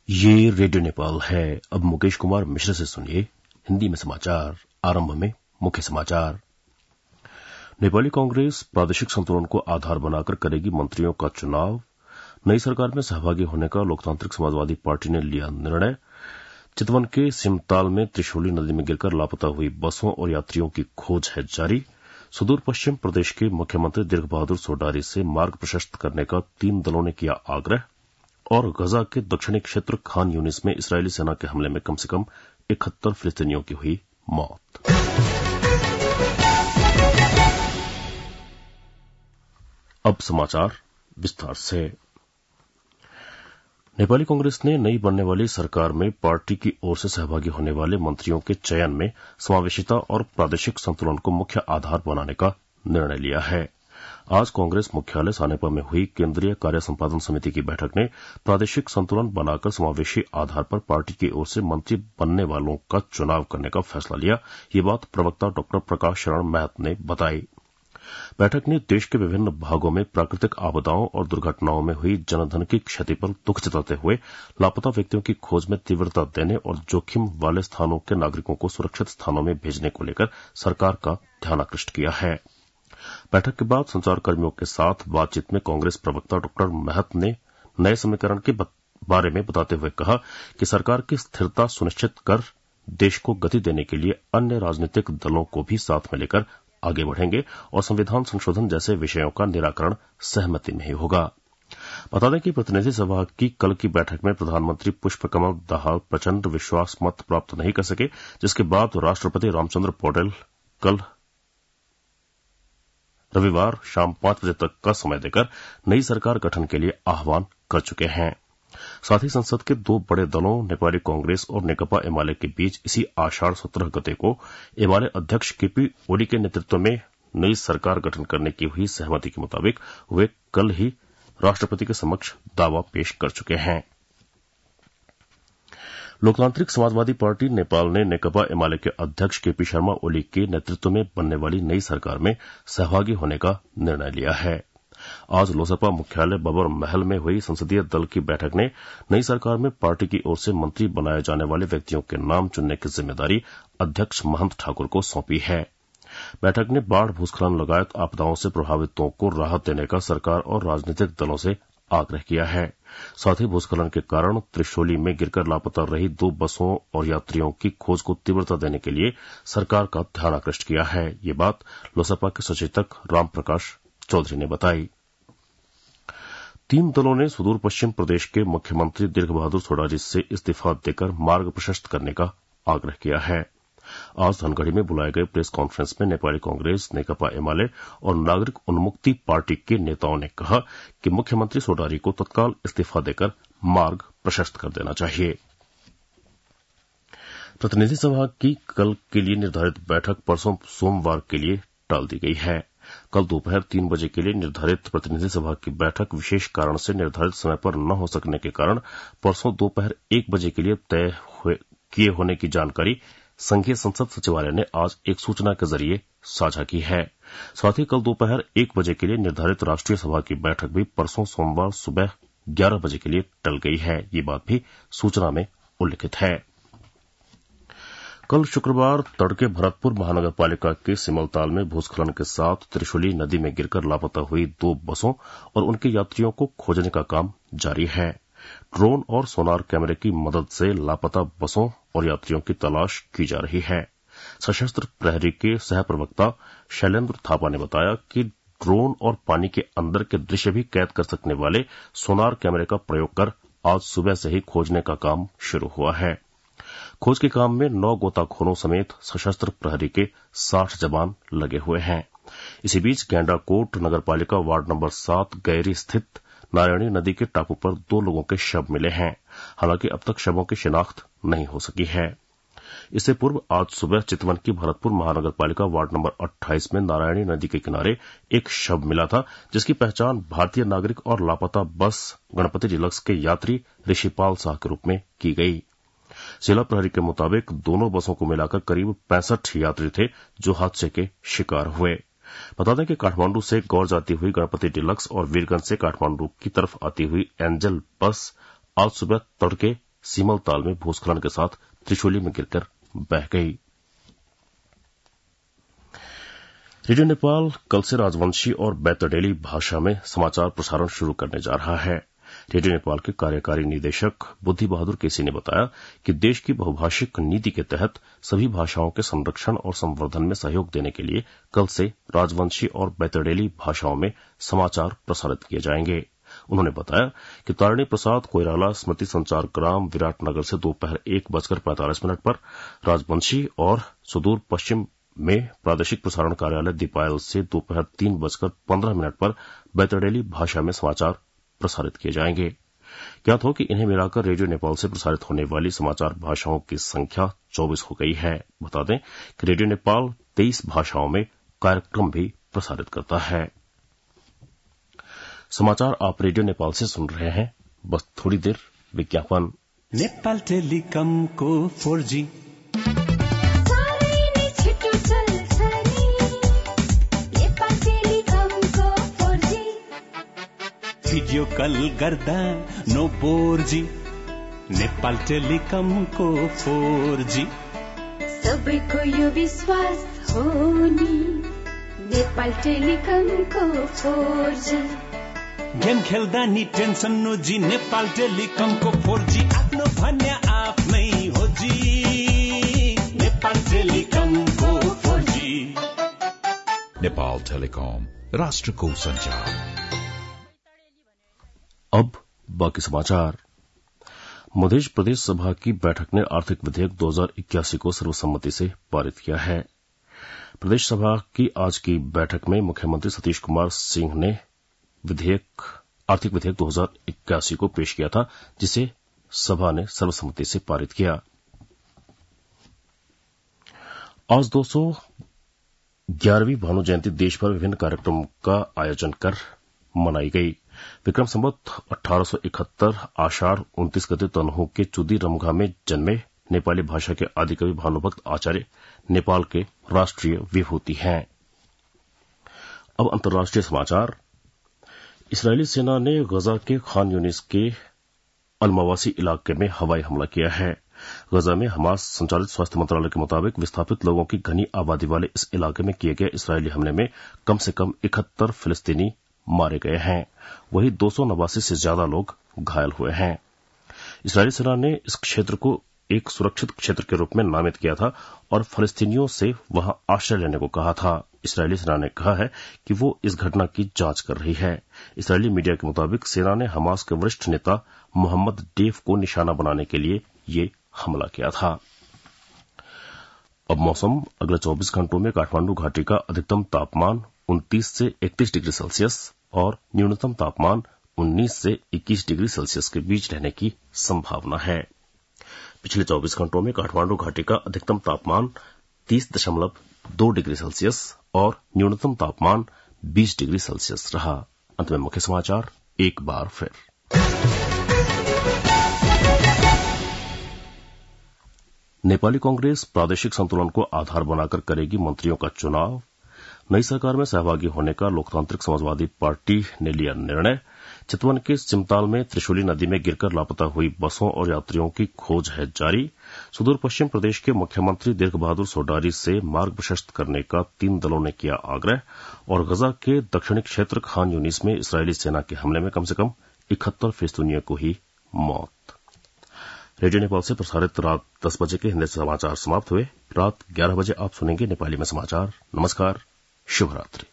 ये रेडियो नेपाल है। अब मुकेश कुमार मिश्र से सुनिए हिंदी में समाचार। आरंभ में मुख्य समाचार। नेपाली कांग्रेस प्रादेशिक संतुलन को आधार बनाकर करेगी मंत्रियों का चुनाव। नई सरकार में सहभागी होने का लोकतांत्रिक समाजवादी पार्टी ने लिया निर्णय। चितवन के सिमताल में त्रिशूली नदी में गिरकर लापता हुई बसों और यात्रियों की खोज है जारी। सुदूर पश्चिम प्रदेश के मुख्यमंत्री दीर्घ बहादुर सोडारी से मार्ग प्रशस्त करने का 3 दलों ने किया आग्रह। और गजा के दक्षिणी क्षेत्र खान यूनिस में इस्राएली सेना के हमले में कम से कम 71 फिलिस्तीनियों की हुई मौत। अब समाचार विस्तार से। नेपाली कांग्रेस ने नई बनने वाली सरकार में पार्टी की ओर से सहभागी होने वाले मंत्रियों के चयन में समावेशिता और प्रादेशिक संतुलन को मुख्य आधार बनाने का निर्णय लिया है। आज कांग्रेस मुख्यालय सानेपा में हुई केंद्रीय कार्य संपादन समिति की बैठक ने प्रादेशिक संतुलन बनाकर समावेशी आधार पर पार्टी की ओर से मंत्री बनने वालों का चुनाव करने का फैसला लिया। ये बात प्रवक्ता डॉ प्रकाश शरण महत ने बताई। बैठक ने देश के विभिन्न भागों में प्राकृतिक आपदाओं और दुर्घटनाओं में हुई जनधन की क्षति पर दुख जताते हुए लापता व्यक्तियों की खोज में तीव्रता देने और जोखिम वाले स्थानों के नागरिकों को सुरक्षित स्थानों में भेजने को लेकर सरकार का ध्यानाकृष्ट किया है। बैठक के बाद संचारकर्मियों के साथ बातचीत में कांग्रेस प्रवक्ता डॉ महत ने नए समीकरण के बारे में बताते हुए कहा कि सरकार की स्थिरता सुनिश्चित कर देश को गति देने के लिए अन्य राजनीतिक दलों को भी साथ में लेकर आगे बढ़ेंगे और संविधान संशोधन जैसे विषयों का निराकरण सहमति में ही होगा। बता दें कि प्रतिनिधि सभा की कल की बैठक में प्रधानमंत्री पुष्पकमल दाहाल प्रचंड विश्वास मत प्राप्त नहीं कर सके, जिसके बाद राष्ट्रपति रामचंद्र पौडेल कल रविवार शाम 5 बजे तक का समय देकर नई सरकार गठन के लिए आह्वान कर चुके हैं। साथ ही संसद के 2 बड़े दलों नेपाली कांग्रेस और नेकपा एमाले के बीच इसी आषाढ़ 17 गते को एमाले अध्यक्ष केपी ओली के नेतृत्व में नई सरकार गठन करने की हुई सहमति के मुताबिक वे कल ही राष्ट्रपति के समक्ष दावा पेश कर चुके हैं। लोकतांत्रिक समाजवादी पार्टी नेपाल ने नेकपा एमाले के अध्यक्ष केपी शर्मा ओली के नेतृत्व में बनने वाली नई सरकार में सहभागी होने का निर्णय लिया है। आज लोसपा मुख्यालय बबर महल में हुई संसदीय दल की बैठक ने नई सरकार में पार्टी की ओर से मंत्री बनाए जाने वाले व्यक्तियों के नाम चुनने की जिम्मेदारी अध्यक्ष महंत ठाकुर को सौंपी है। बैठक ने बाढ़ भूस्खलन लगायत आपदाओं से प्रभावितों को राहत देने का सरकार और राजनीतिक दलों से आग्रह किया है। साथ ही भूस्खलन के कारण त्रिशूली में गिरकर लापता रही 2 बसों और यात्रियों की खोज को तीव्रता देने के लिए सरकार का ध्यानाकृष्ट किया है। ये बात लोसपा के सचेतक राम प्रकाश चौधरी ने बताई। 3 दलों ने सुदूर पश्चिम प्रदेश के मुख्यमंत्री दीर्घ बहादुर सोडारी से इस्तीफा देकर मार्ग प्रशस्त करने का आग्रह किया है। आज धनगढ़ी में बुलाए गए प्रेस कॉन्फ्रेंस में नेपाली कांग्रेस, नेकपा एमाले और नागरिक उन्मुक्ति पार्टी के नेताओं ने कहा कि मुख्यमंत्री सोडारी को तत्काल इस्तीफा देकर मार्ग प्रशस्त कर देना चाहिए। प्रतिनिधि सभा की कल के लिए निर्धारित बैठक परसों सोमवार के लिए टाल दी गई है। कल दोपहर 3 बजे के लिए निर्धारित प्रतिनिधि सभा की बैठक विशेष कारण से निर्धारित समय पर न हो सकने के कारण परसों दोपहर 1 बजे के लिए तय किए होने की जानकारी संघीय संसद सचिवालय ने आज एक सूचना के जरिए साझा की है। साथ ही कल दोपहर 1 बजे के लिए निर्धारित राष्ट्रीय सभा की बैठक भी परसों सोमवार सुबह 11 बजे के लिए टल गई है। ये बात भी सूचना में उल्लिखित है। कल शुक्रवार तड़के भरतपुर महानगरपालिका के सिमलताल में भूस्खलन के साथ त्रिशूली नदी में गिरकर लापता हुई 2 बसों और उनके यात्रियों को खोजने का काम जारी है। ड्रोन और सोनार कैमरे की मदद से लापता बसों और यात्रियों की तलाश की जा रही है। सशस्त्र प्रहरी के सह प्रवक्ता शैलेंद्र थापा ने बताया कि ड्रोन और पानी के अंदर के दृश्य भी कैद कर सकने वाले सोनार कैमरे का प्रयोग कर आज सुबह से ही खोजने का काम शुरू हुआ है। खोज के काम में 9 गोताखोरों समेत सशस्त्र प्रहरी के 60 जवान लगे हुए हैं। इसी बीच गैंडाकोट नगरपालिका वार्ड नंबर 7 गैरी स्थित नारायणी नदी के टापू पर 2 लोगों के शव मिले हैं। हालांकि अब तक शवों की शिनाख्त नहीं हो सकी है। इससे पूर्व आज सुबह चितवन की भरतपुर महानगरपालिका वार्ड नंबर 28 में नारायणी नदी के किनारे एक शव मिला था, जिसकी पहचान भारतीय नागरिक और लापता बस गणपति डिलक्स के यात्री ऋषिपाल साह के रूप में की गई। जिला प्रहरी के मुताबिक दोनों बसों को मिलाकर करीब 65 यात्री थे जो हादसे के शिकार हुए। बता दें कि काठमांडू से गौर जाती हुई गणपति डिलक्स और वीरगंज से काठमांडू की तरफ आती हुई एंजल बस आज सुबह तड़के सीमल ताल में भूस्खलन के साथ त्रिशूली में गिरकर बह गई। रेडियो नेपाल कल से राजवंशी और बैतडेली भाषा में समाचार प्रसारण शुरू करने जा रहा है। रेडियो नेपाल के कार्यकारी निदेशक बुद्धि बहादुर केसी ने बताया कि देश की बहुभाषिक नीति के तहत सभी भाषाओं के संरक्षण और संवर्धन में सहयोग देने के लिए कल से राजवंशी और बैतडेली भाषाओं में समाचार प्रसारित किए जाएंगे। उन्होंने बताया कि तारिणी प्रसाद कोइराला स्मृति संचार ग्राम विराटनगर से दोपहर 1:45 पर राजवंशी और सुदूर पश्चिम में प्रादेशिक प्रसारण कार्यालय दीपायल से दोपहर 3:15 पर बैतडेली भाषा में समाचार प्रसारित किए जाएंगे। ज्ञात हो कि इन्हें मिलाकर रेडियो नेपाल से प्रसारित होने वाली समाचार भाषाओं की संख्या 24 हो गई है। बता दें कि रेडियो नेपाल 23 भाषाओं में कार्यक्रम भी प्रसारित करता है। समाचार आप रेडियो नेपाल से सुन रहे हैं। बस थोड़ी देर विज्ञापन। नेपाल टेलिकमको 4G भिडियो कल गर्दा नो बोर्जी। नेपाल टेलिकमको 4G सबैको यो विश्वास हो नि। नेपाल टेलिकमको 4G गेम खेल्दा नि टेन्सन नो जी। नेपाल टेलिकमको 4G आफ्नो भन्या आफ्नै हो जी। नेपाल टेलिकमको 4G। नेपाल टेलिकम राष्ट्रको संचार। अब बाकी समाचार। मध्य प्रदेश सभा की बैठक ने आर्थिक विधेयक 2081 को सर्वसम्मति से पारित किया है। प्रदेश सभा की आज की बैठक में मुख्यमंत्री सतीश कुमार सिंह ने आर्थिक विधेयक 2081 को पेश किया था, जिसे सभा ने सर्वसम्मति से पारित किया। आज 211वीं भानु जयंती देश भर विभिन्न कार्यक्रमों का आयोजन कर मनाई गई। विक्रम संवत 1871 आषाढ़ 29 गते तनहु के चुदी रमघा में जन्मे नेपाली भाषा के आदिकवि भानुभक्त आचार्य नेपाल के राष्ट्रीय विभूति हैं। अब अंतर्राष्ट्रीय समाचार। इस्राएली सेना ने गजा के खान यूनिस के अलमवासी इलाके में हवाई हमला किया है। गजा में हमास संचालित स्वास्थ्य मंत्रालय के मुताबिक विस्थापित लोगों की घनी आबादी वाले इस इलाके में किए गए इस्राएली हमले में कम से कम 71 फिलिस्तीनी मारे गए हैं। वहीं 289 से ज्यादा लोग घायल हुए हैं। इस्राएली सेना ने इस क्षेत्र को एक सुरक्षित क्षेत्र के रूप में नामित किया था और फलस्तीनियों से वहां आश्रय लेने को कहा था। इस्राएली सेना ने कहा है कि वो इस घटना की जांच कर रही है। इस्राएली मीडिया के मुताबिक सेना ने हमास के वरिष्ठ नेता मोहम्मद डेफ को निशाना बनाने के लिए ये हमला किया था। अब मौसम। अगले 24 घंटों में काठमांडू घाटी का अधिकतम तापमान 29 से 31 डिग्री सेल्सियस और न्यूनतम तापमान 19 से 21 डिग्री सेल्सियस के बीच रहने की संभावना है। पिछले 24 घंटों में काठमांडू घाटी का अधिकतम तापमान 30.2 डिग्री सेल्सियस और न्यूनतम तापमान 20 डिग्री सेल्सियस रहा। अंत में मुख्य समाचार एक बार फिर। नेपाली कांग्रेस प्रादेशिक संतुलन को आधार बनाकर करेगी मंत्रियों का चुनाव। नई सरकार में सहभागी होने का लोकतांत्रिक समाजवादी पार्टी ने लिया निर्णय। चितवन के चिमताल में त्रिशूली नदी में गिरकर लापता हुई बसों और यात्रियों की खोज है जारी। सुदूर पश्चिम प्रदेश के मुख्यमंत्री दीर्घ बहादुर सोडारी से मार्ग प्रशस्त करने का 3 दलों ने किया आग्रह। और गजा के दक्षिणी क्षेत्र खान यूनिस में इस्राएली सेना के हमले में कम से कम 71 फिलिस्तीनियों को ही मौत। रेडियो नेपाल से प्रसारित रात 10 बजे के हिंदी समाचार समाप्त हुए। रात 11 बजे आप सुनेंगे नेपाली में समाचार। नमस्कार, शुभ रात्रि।